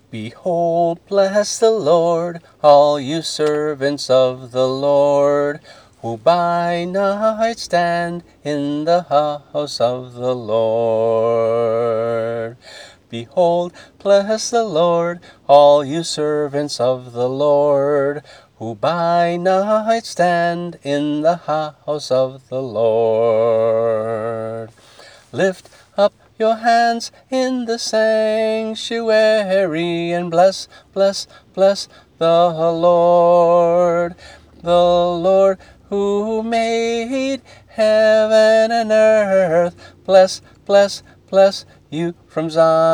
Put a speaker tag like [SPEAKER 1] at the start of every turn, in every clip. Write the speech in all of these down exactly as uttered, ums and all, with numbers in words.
[SPEAKER 1] Behold, bless the Lord, all you servants of the Lord, who by night stand in the house of the Lord. Behold, bless the Lord, all you servants of the Lord, who by night stand in the house of the Lord. Lift up your hands in the sanctuary and bless, bless, bless the Lord. The Lord who made heaven and earth, bless, bless, bless you from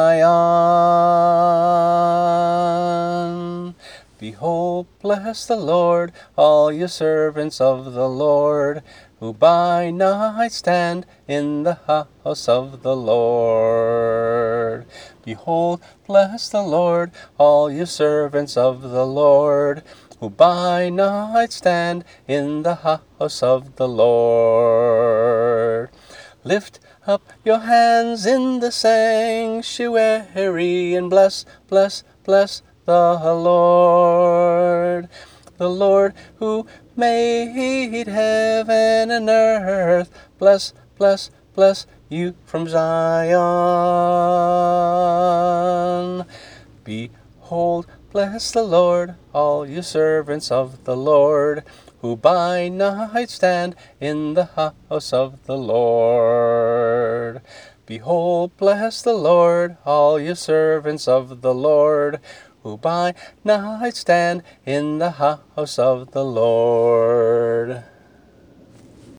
[SPEAKER 1] Zion. Behold, bless the Lord, all you servants of the Lord, who by night stand in the house of the Lord. Behold, bless the Lord, all you servants of the Lord, who by night stand in the house of the Lord. Lift up your hands in the sanctuary and bless, bless, bless the Lord. The Lord who made heaven and earth, bless, bless, bless you from Zion. Behold, bless the Lord, all you servants of the Lord, who by night stand in the house of the Lord. Behold, bless the Lord, all you servants of the Lord, who by night stand in the house of the Lord.